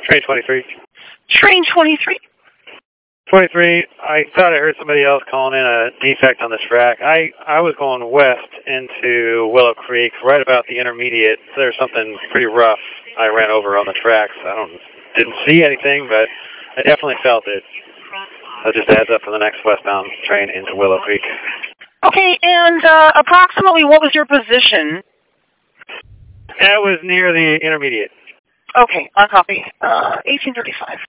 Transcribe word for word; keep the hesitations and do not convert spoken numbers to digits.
Train twenty-three. Train twenty-three. twenty-three, I thought I heard somebody else calling in a defect on the track. I, I was going west into Willow Creek, right about the intermediate. There's something pretty rough I ran over on the tracks. I don't, didn't see anything, but I definitely felt it. So just a heads up for the next westbound train into Willow Creek. Okay, and uh, approximately what was your position? That was near the intermediate. Okay, on copy. Uh, eighteen thirty-five.